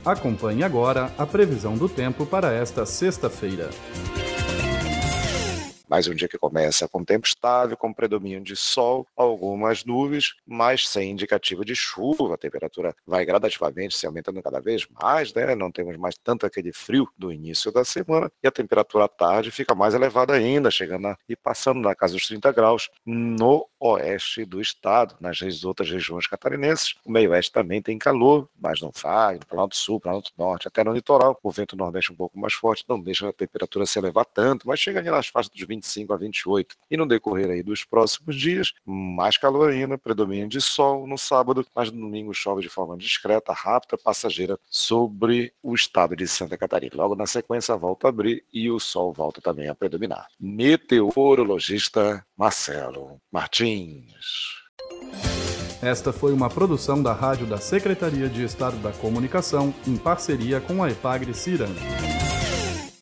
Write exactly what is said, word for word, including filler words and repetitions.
Acompanhe agora a previsão do tempo para esta sexta-feira. Mais um dia que começa com tempo estável, com predomínio de sol, algumas nuvens, mas sem indicativo de chuva. A temperatura vai gradativamente se aumentando cada vez mais, né? Não temos mais tanto aquele frio do início da semana e a temperatura à tarde fica mais elevada ainda, chegando a, e passando na casa dos trinta graus no oeste do estado. Nas outras regiões catarinenses, o meio-oeste também tem calor, mas não faz, no Planalto Sul, Planalto Norte, até no litoral. O vento nordeste um pouco mais forte não deixa a temperatura se elevar tanto, mas chega ali nas faixas dos vinte e cinco a vinte e oito. E no decorrer aí dos próximos dias, mais calor ainda, predomínio de sol no sábado, mas no domingo chove de forma discreta, rápida, passageira sobre o estado de Santa Catarina. Logo na sequência volta a abrir e o sol volta também a predominar. Meteorologista Marcelo Martins. Esta foi uma produção da Rádio da Secretaria de Estado da Comunicação em parceria com a Epagre Ciran.